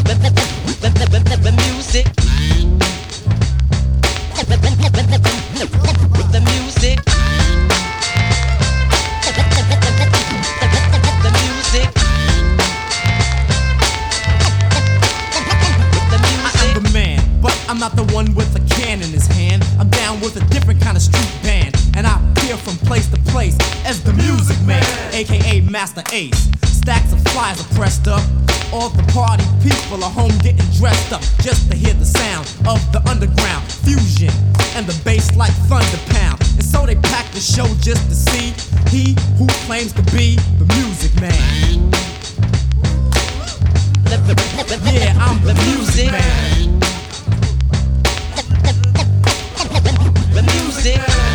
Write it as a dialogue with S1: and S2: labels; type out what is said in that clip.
S1: The music. The music. The music.
S2: I am the man, but I'm not the one with a can in his hand. I'm down with a different kind of street band, and I appear from place to place as the Music Man, aka Master Ace. Stacks of flyers are pressed up. All the party people are home getting dressed up just to hear the sound of the underground fusion and the bass like thunder pound. And so they pack the show just to see he who claims to be the Music Man. Yeah, I'm the Music Man.
S1: The music.